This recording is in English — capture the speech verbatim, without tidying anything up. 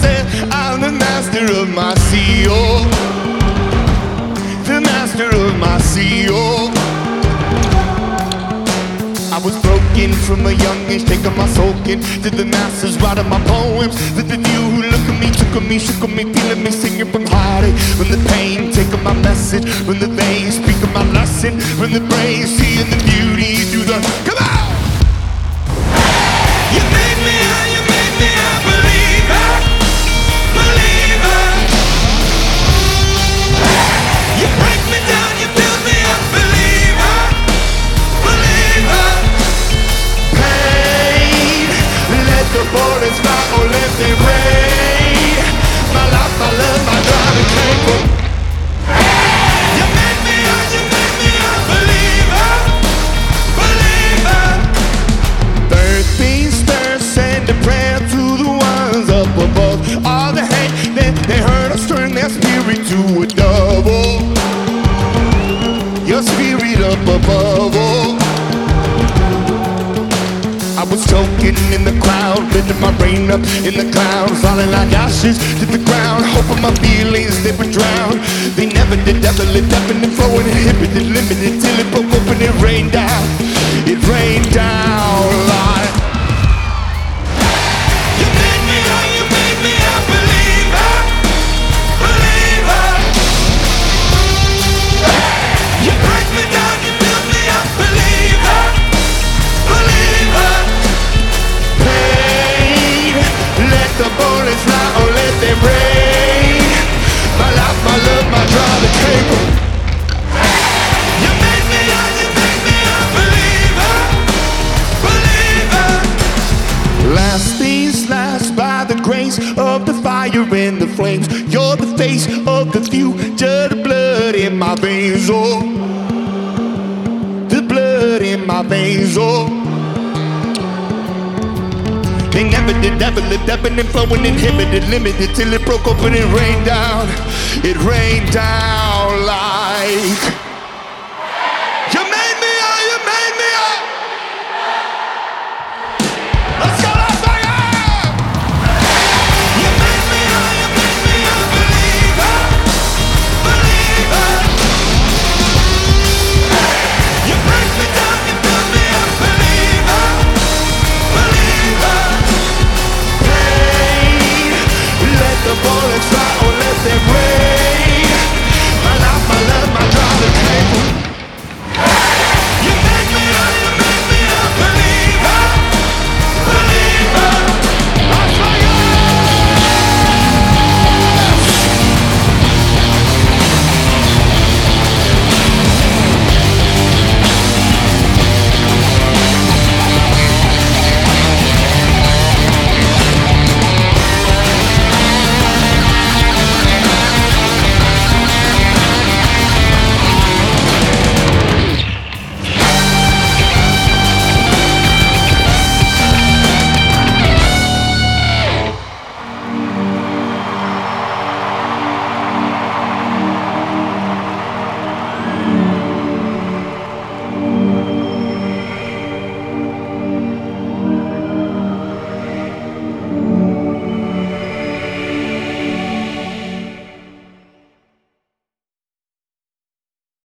said I'm the master of my sea, oh, the master of my sea, oh. I was broken from a young age, taking my soaking to the masses, writing my poems. To the few who look at me, took on me, shook on me, feeling me, singing from heartache, from the pain, taking my message, from the veins, speaking my lesson, from the brain, seeing the beauty through the. Come on! You made me, you made me a believer, believer. You break me down, you build me up, believer, believer. Pain, let the bullets fly or let them rain. My life, my love, my driving cable. You made me, you made me a believer, believer. Third things first, send a prayer to the ones up above. All the hate that they heard us turn their spirit to a double. Your spirit up above, oh. I was choking in the crowd, lifting my brain up in the clouds, falling like ashes to the ground, hoping my feelings they would drown. They never did, ever lived up and flowing, inhibited, limited, till it broke open and rained down. It rained down like. You made me, oh, you made me a believer, believer. You break me down, you build me up, believer, believer. Pain, let the bullets fly or let them rain. My life, my love, my drive, the cable. You made me, oh, you made me a believer, believer. Last things last by the grace of the fire and the flames. You're the face of the future, the blood in my veins, oh, the blood in my veins, oh. They never did, ever lived, ebbing and flowing, inhibited, limited, till it broke open and rained down. It rained down like.